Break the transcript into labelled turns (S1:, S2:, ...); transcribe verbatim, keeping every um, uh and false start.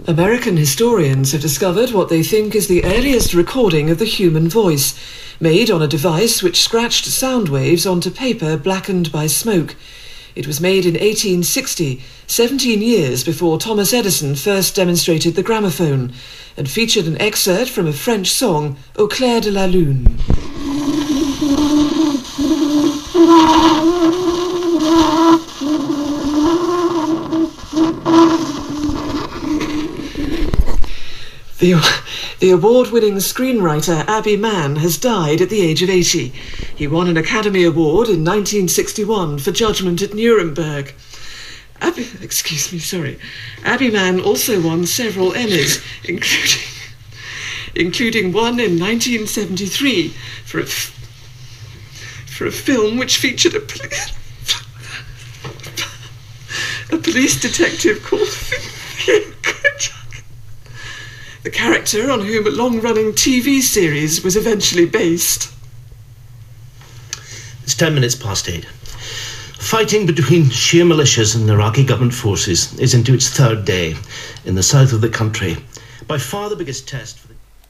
S1: American historians have discovered what they think is the earliest recording of the human voice, made on a device which scratched sound waves onto paper blackened by smoke. It was made in eighteen sixty, seventeen years before Thomas Edison first demonstrated the gramophone, and featured an excerpt from a French song, Au clair de la lune. The, the award-winning screenwriter Abbie Mann has died at the age of eighty. He won an Academy Award in nineteen sixty-one for Judgment at Nuremberg. Abbie, excuse me, sorry. Abbie Mann also won several Emmys, including, including one in nineteen seventy-three for a, for a film which featured a, poli a police detective called Theo Kojak. The character on whom a long-running T V series was eventually based.
S2: It's ten minutes past eight. Fighting between Shia militias and Iraqi government forces is into its third day in the south of the country. By far the biggest test...